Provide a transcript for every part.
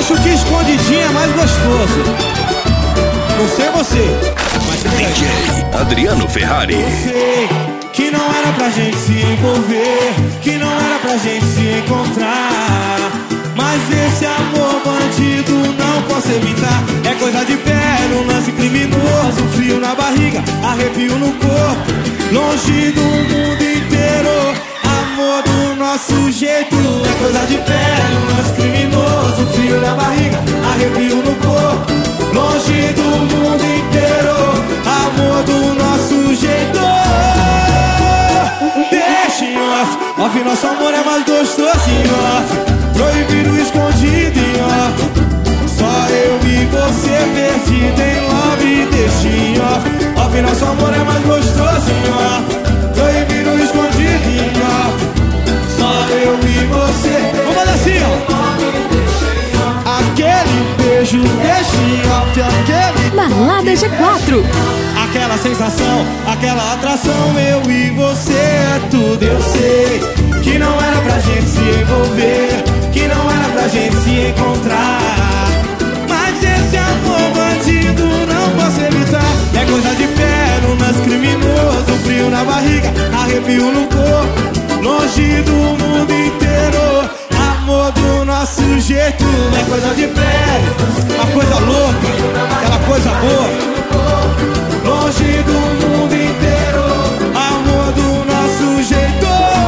acho que escondidinho é mais gostoso. Não sei você, mas DJ Adriano Ferrari. eu sei que não era pra gente se envolver, que não era pra gente se encontrar, mas esse amor bandido não posso evitar. É coisa de pé, um lance criminoso, frio na barriga, arrepio no corpo, longe do mundo inteiro. Amor do nosso jeito, é coisa de pé, um lance criminoso, frio na barriga, arrepio no corpo, longe do mundo inteiro. Amor do nosso jeito. Deixa em off, off, nosso amor é mais gostoso em off, proibido, escondido em off, só eu e você perdido em love. Deixa em off, off, nosso amor é mais gostoso em off, proibido, escondido em off, só eu e você. Vamos fazer assim, ó. Aquele beijo, deixa em off, aquele Balada G4. aquela sensação, aquela atração, eu e você é tudo. Eu sei que não era pra gente se envolver, que não era pra gente se encontrar, mas esse amor bandido não posso evitar. É coisa de pé, um lance criminoso, frio na barriga, arrepio no corpo, longe do mundo inteiro. Amor do nosso jeito, é coisa de pé, uma coisa louca, aquela coisa boa, longe do mundo inteiro. Amor do nosso jeito.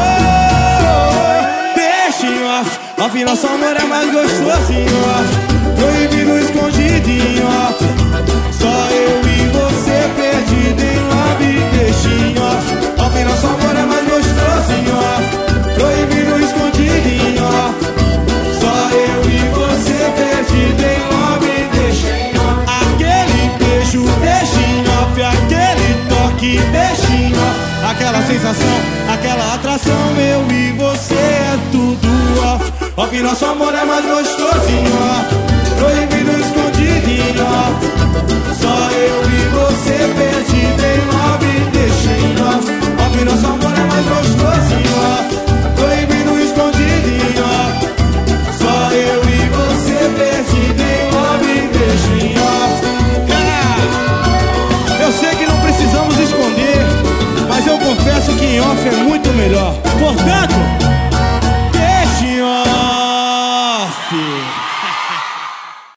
Deixa em off, off, nosso amor é mais gostoso em off, proibido, escondido em off, só eu e você perdido em love. Deixa em off, off, nosso amor é mais gostoso em off, proibido, escondido em off, só eu e você perdido em love. Deixa em off, aquele beijo, deixa em off, aquele toque, deixa em off, aquela sensação, aquela atração, eu e você é tudo off, off, nosso amor é mais gostoso em off, proibido, escondido em off, só eu e você perdido em love. Deixa em off, off, nosso amor é mais gostoso em off, proibido, escondido em off, só eu e você perdido em love. Deixa em off. Eu sei que não precisamos esconder, mas eu confesso que em off é muito melhor. Portanto,